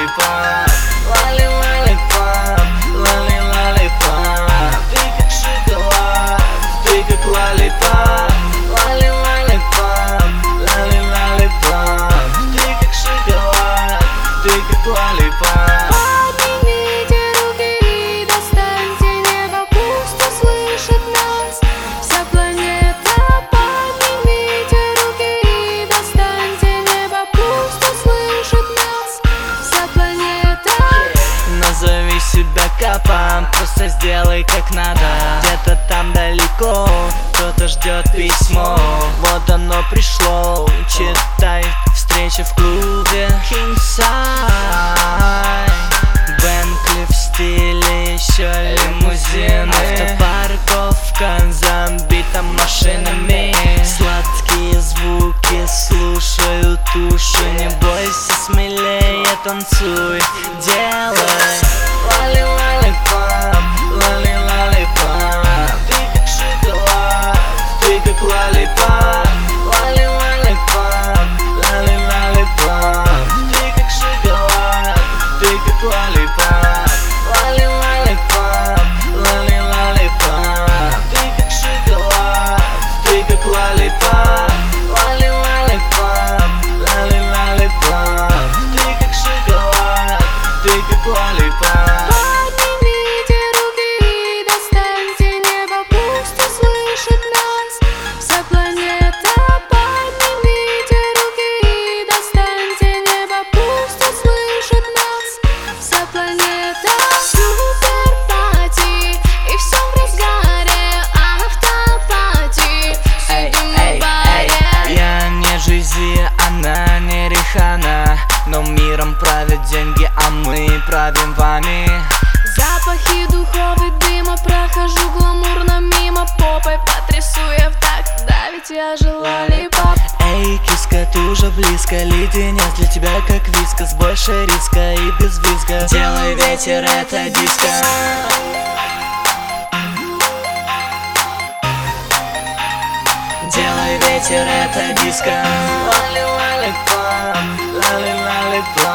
лалипап, лали лалипап, лали лалипап. Ты как шоколад, ты как лалипап, лали лалипап, лали лалипап. Ты как шоколад, ты как лалипап. Поднимите руки и достаньте небо, пусть услышит нас вся планета. Поднимите руки и достаньте небо, пусть услышит нас вся планета. Назови себя капом, просто сделай как надо. Где-то там далеко кто-то ждет письмо. Вот оно пришло, читай. Встреча в клубе Kingside, Бентли в стиле, еще лимузины. Автопарковка забита машинами. Сладкие звуки слушают уши. Не бойся, смелее танцуй, делай. Лали лалипап, лали лалипап. Ты как шоколад, ты как лалипап, лали лалипап, лали лалипап. Ты как шоколад, ты как лалипап, лали лалипап, лали лалипап. Ты как шоколад, ты как лалипап, лали лалипап, лали лалипап. Ты как шоколад, ты как лалипап. Поднимите руки и достаньте небо, пусть услышит нас вся планета. Поднимите руки и достаньте небо, пусть услышит нас вся планета. Супер пати, и все в разгаре, автопати. Сидим на баре. Я не Жизи, она не Рихана, но миром правят деньги, а мы правим вами. Запахи духов и дыма, прохожу гламурно мимо, попой потрясу я в такт, да ведь я же лалипап. Эй, киска, ты уже близко, леденец для тебя как вискас. Больше риска и без визга, делай ветер, это диско. Делай ветер, это диско. Лали лалипап, лали лалипап.